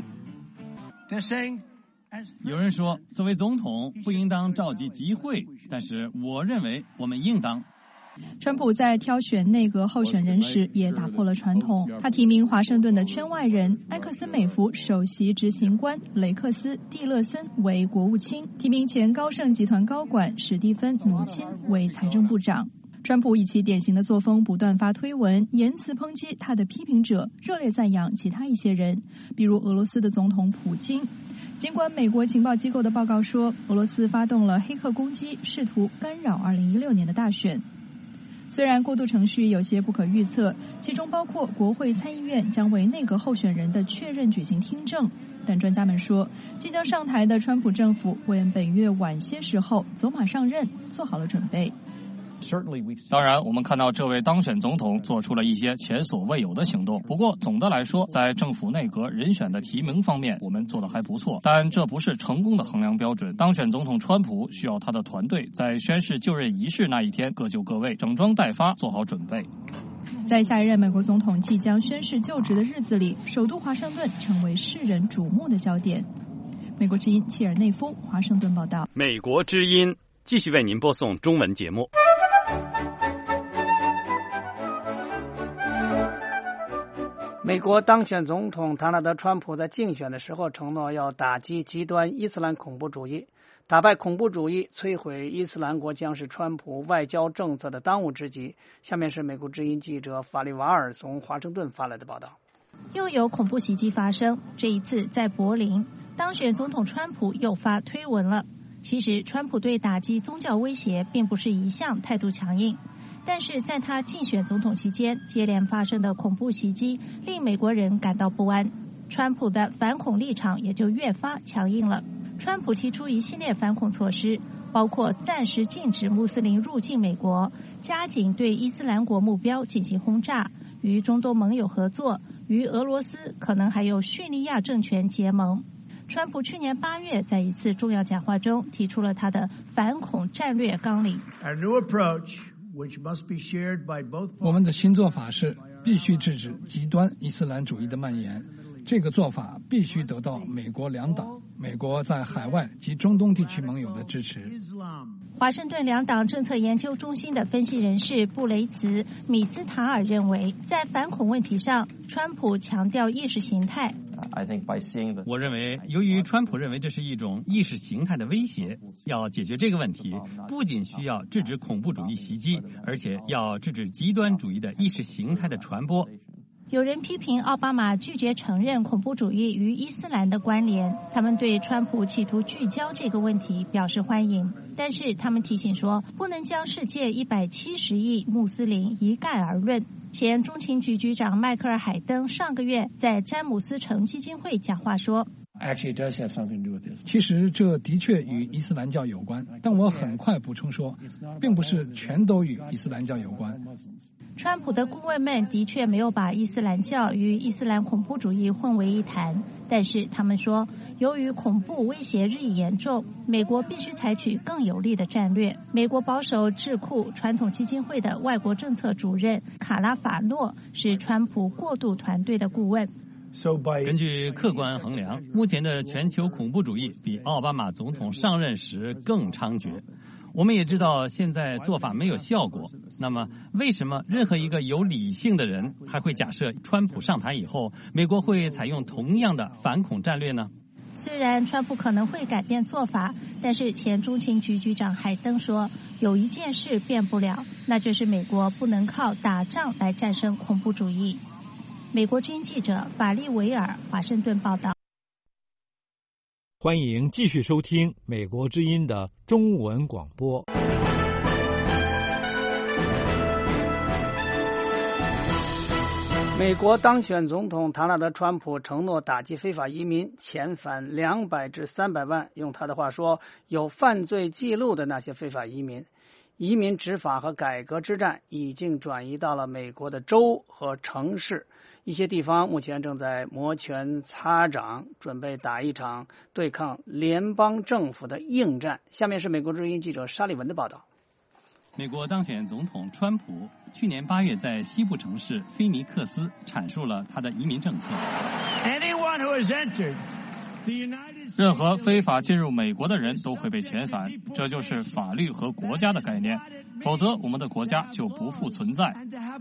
有人说，作为总统不应当召集集会，但是我认为我们应当。 川普在挑选内阁候选人时也打破了传统，他提名华盛顿的圈外人埃克森美孚首席执行官雷克斯·蒂勒森为国务卿，提名前高盛集团高管史蒂芬·努钦为财政部长。川普以其典型的作风不断发推文，言辞抨击他的批评者，热烈赞扬其他一些人，比如俄罗斯的总统普京。尽管美国情报机构的报告说俄罗斯发动了黑客攻击，试图干扰2016年的大选。虽然过渡程序有些不可预测，其中包括国会参议院将为内阁候选人的确认举行听证，但专家们说，即将上台的川普政府为本月晚些时候走马上任做好了准备。 当然，我们看到这位当选总统做出了一些前所未有的行动。不过，总的来说，在政府内阁人选的提名方面，我们做得还不错。但这不是成功的衡量标准。当选总统川普需要他的团队在宣誓就任仪式那一天各就各位，整装待发，做好准备。 在下一任美国总统即将宣誓就职的日子里，首都华盛顿成为世人瞩目的焦点。美国之音切尔内夫，华盛顿报道。 美国之音继续为您播送中文节目。 美国当选总统唐纳德·川普在竞选的时候承诺要打击极端伊斯兰恐怖主义，打败恐怖主义，摧毁伊斯兰国将是川普外交政策的当务之急。下面是美国之音记者法利瓦尔从华盛顿发来的报道。 又有恐怖袭击发生，这一次在柏林，当选总统川普又发推文了。其实，川普对打击宗教威胁并不是一向态度强硬。但是在他竞选总统期间，接连发生的恐怖袭击令美国人感到不安，川普的反恐立场也就越发强硬了。川普提出一系列反恐措施，包括暂时禁止穆斯林入境美国，加紧对伊斯兰国目标进行轰炸，与中东盟友合作，与俄罗斯可能还有叙利亚政权结盟。川普去年8月在一次重要讲话中提出了他的反恐战略纲领。 我们的新做法是必须制止极端伊斯兰主义的蔓延，这个做法必须得到美国两党、美国在海外及中东地区盟友的支持。 华盛顿两党政策研究中心的分析人士布雷茨·米斯塔尔认为，在反恐问题上，川普强调意识形态， 我认为，由于川普认为这是一种意识形态的威胁，要解决这个问题，不仅需要制止恐怖主义袭击，而且要制止极端主义的意识形态的传播。 有人批评奥巴马拒绝承认恐怖主义与伊斯兰的关联，他们对川普企图聚焦这个问题表示欢迎，但是他们提醒说，不能将世界170亿穆斯林一概而论。前中情局局长迈克尔·海登上个月在詹姆斯城基金会讲话说， 其实这的确与伊斯兰教有关，但我很快补充说，并不是全都与伊斯兰教有关。 川普的顾问们的确没有把伊斯兰教与伊斯兰恐怖主义混为一谈，但是他们说，由于恐怖威胁日益严重，美国必须采取更有力的战略。美国保守智库传统基金会的外国政策主任卡拉法诺是川普过渡团队的顾问。 根据客观衡量，目前的全球恐怖主义比奥巴马总统上任时更猖獗。我们也知道现在做法没有效果，那么为什么任何一个有理性的人还会假设川普上台以后，美国会采用同样的反恐战略呢？ 虽然川普可能会改变做法，但是前中情局局长海登说，有一件事变不了，那就是美国不能靠打仗来战胜恐怖主义。美国之音记者法利维尔华盛顿报道。 欢迎继续收听美国之音的中文广播。 美国当选总统唐纳德·川普承诺打击非法移民，遣返200至300万，用他的话说，有犯罪记录的那些非法移民。移民执法和改革之战已经转移到了美国的州和城市，一些地方目前正在摩拳擦掌，准备打一场对抗联邦政府的硬战。下面是美国之音记者沙利文的报道。 美国当选总统川普去年8月在西部城市菲尼克斯阐述了他的移民政策。 任何非法进入美国的人都会被遣返，这就是法律和国家的概念，否则我们的国家就不复存在。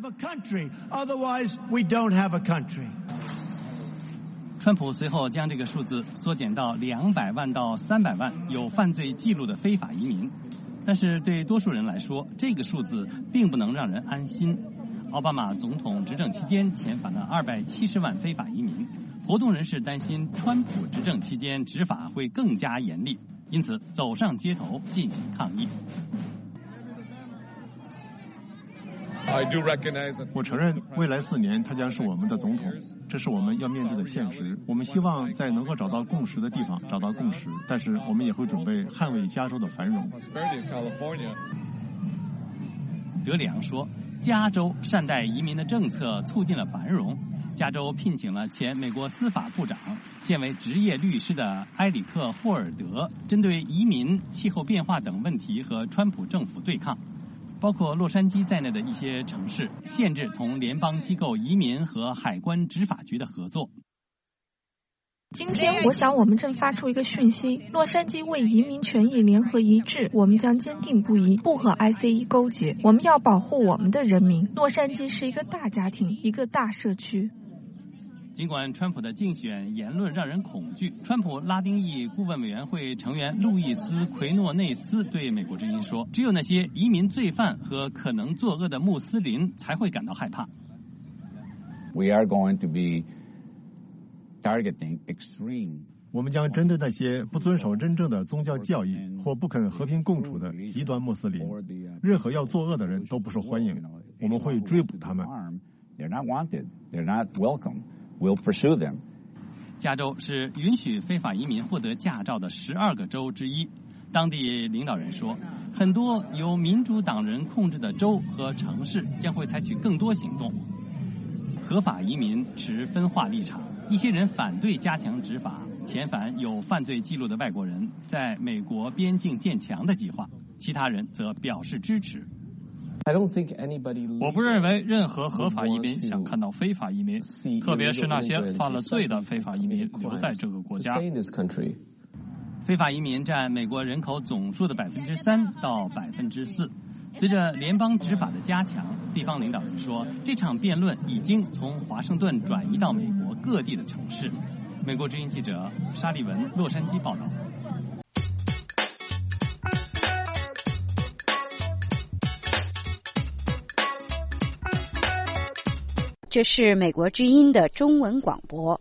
川普随后将这个数字缩减到200万到300万有犯罪记录的非法移民，但是对多数人来说，这个数字并不能让人安心。奥巴马总统执政期间遣返了270万非法移民，活动人士担心川普执政期间执法会更加严厉，因此走上街头进行抗议。 我承认未来4年他将是我们的总统，这是我们要面对的现实。我们希望在能够找到共识的地方找到共识，但是我们也会准备捍卫加州的繁荣。 德里昂说，加州善待移民的政策促进了繁荣。加州聘请了前美国司法部长、现为职业律师的埃里克·霍尔德，针对移民、气候变化等问题和川普政府对抗。包括洛杉矶在内的一些城市限制同联邦机构移民和海关执法局的合作。 今天我想我们正发出一个讯息，洛杉矶为移民权益联合一致，我们将坚定不移，不和 ICE 勾结，我们要保护我们的人民。洛杉矶是一个大家庭，一个大社区。 尽管川普的竞选言论让人恐惧，川普拉丁裔顾问委员会成员路易斯·奎诺内斯对美国之音说，只有那些移民罪犯和可能作恶的穆斯林才会感到害怕。 We are going to be targeting extreme. 我们将针对那些不遵守真正的宗教教义或不肯和平共处的极端穆斯林，任何要作恶的人都不受欢迎，我们会追捕他们。 They're not wanted. They're not welcome.We'll pursue them. 加州是允许非法移民获得驾照的12个州之一。当地领导人说，很多由民主党人控制的州和城市将会采取更多行动。合法移民持分化立场，一些人反对加强执法，遣返有犯罪记录的外国人，在美国边境建墙的计划，其他人则表示支持。 我不认为任何合法移民想看到非法移民，特别是那些犯了罪的非法移民留在这个国家。 非法移民占美国人口总数的3%到4%。随着联邦执法的加强，地方领导人说，这场辩论已经从华盛顿转移到美国各地的城市。 美国之音记者沙利文洛杉矶报道。 这是美国之音的中文广播。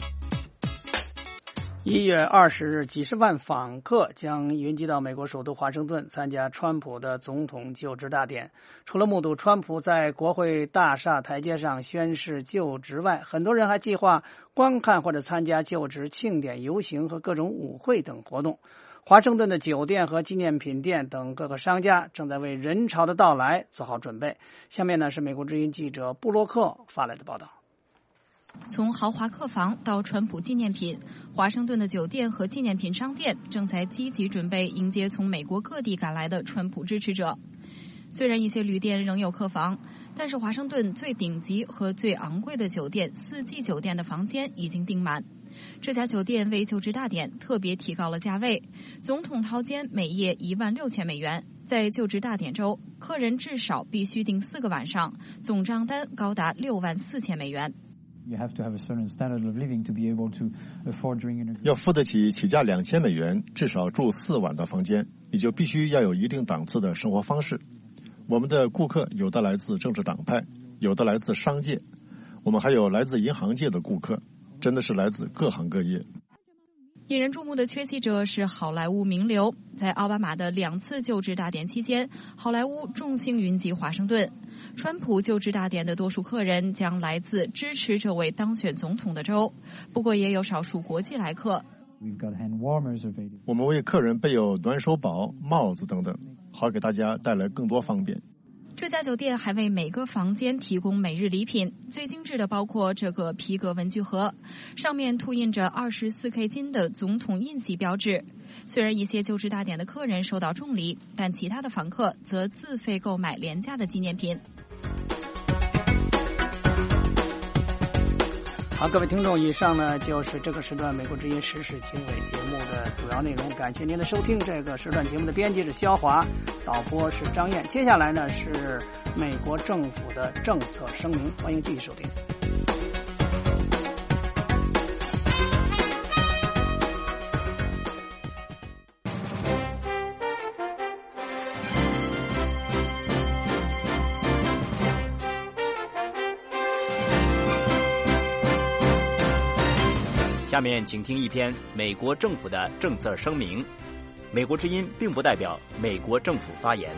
1月20日，几十万访客将云集到美国首都华盛顿参加川普的总统就职大典。除了目睹川普在国会大厦台阶上宣誓就职外，很多人还计划观看或者参加就职庆典、游行和各种舞会等活动。华盛顿的酒店和纪念品店等各个商家正在为人潮的到来做好准备。下面呢是美国之音记者布洛克发来的报道。 从豪华客房到川普纪念品，华盛顿的酒店和纪念品商店正在积极准备迎接从美国各地赶来的川普支持者。虽然一些旅店仍有客房，但是华盛顿最顶级和最昂贵的酒店四季酒店的房间已经订满。这家酒店为就职大典特别提高了价位，总统套间每夜$16,000，在就职大典周，客人至少必须订4个晚上，总账单高达$64,000。 要付得起起价$2000，至少住4晚的房间，你就必须要有一定档次的生活方式。我们的顾客有的来自政治党派，有的来自商界，我们还有来自银行界的顾客，真的是来自各行各业。 引人注目的缺席者是好莱坞名流。在奥巴马的2次就职大典期间，好莱坞众星云集华盛顿。川普就职大典的多数客人将来自支持这位当选总统的州，不过也有少数国际来客。 我们为客人备有暖手宝、帽子等等，好给大家带来更多方便。 这家酒店还为每个房间提供每日礼品，最精致的包括这个皮革文具盒，上面凸印着24K 金的总统印玺标志。虽然一些就职大典的客人收到重礼，但其他的访客则自费购买廉价的纪念品。 好，各位听众，以上呢就是这个时段美国之音时事经纬节目的主要内容。感谢您的收听。这个时段节目的编辑是肖华，导播是张燕。接下来呢是美国政府的政策声明，欢迎继续收听。 下面请听一篇美国政府的政策声明。美国之音并不代表美国政府发言。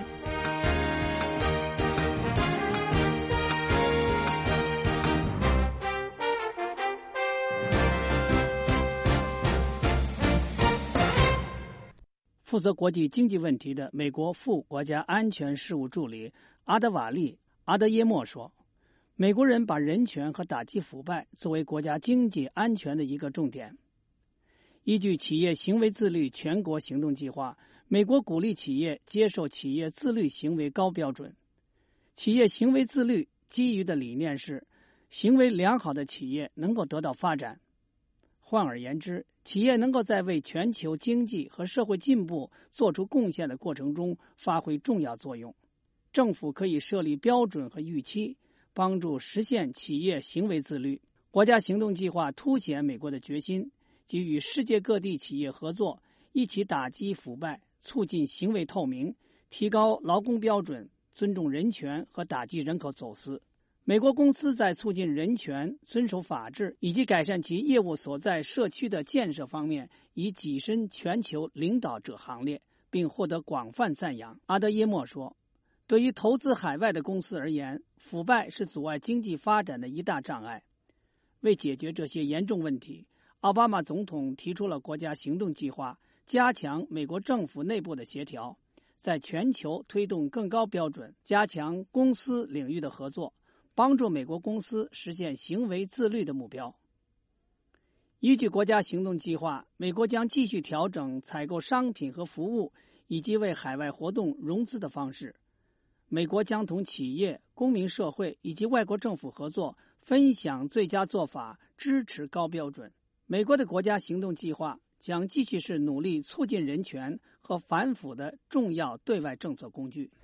负责国际经济问题的美国副国家安全事务助理阿德瓦利·阿德耶莫说，美国人把人权和打击腐败作为国家经济安全的一个重点。依据企业行为自律全国行动计划，美国鼓励企业接受企业自律行为高标准。企业行为自律基于的理念是，行为良好的企业能够得到发展。换而言之，企业能够在为全球经济和社会进步做出贡献的过程中发挥重要作用。政府可以设立标准和预期，帮助实现企业行为自律。国家行动计划凸显美国的决心，即与世界各地企业合作，一起打击腐败，促进行为透明，提高劳工标准，尊重人权和打击人口走私。美国公司在促进人权、遵守法治以及改善其业务所在社区的建设方面，已跻身全球领导者行列，并获得广泛赞扬。阿德耶莫说，对于投资海外的公司而言，腐败是阻碍经济发展的一大障碍。为解决这些严重问题，奥巴马总统提出了国家行动计划，加强美国政府内部的协调，在全球推动更高标准，加强公司领域的合作，帮助美国公司实现行为自律的目标。依据国家行动计划，美国将继续调整采购商品和服务以及为海外活动融资的方式。美国将同企业、公民社会以及外国政府合作，分享最佳做法，支持高标准。美国的国家行动计划将继续是努力促进人权和反腐的重要对外政策工具。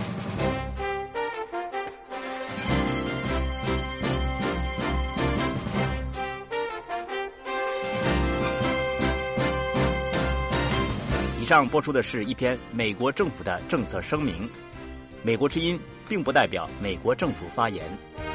上播出的是一篇美国政府的政策声明。美国之音并不代表美国政府发言。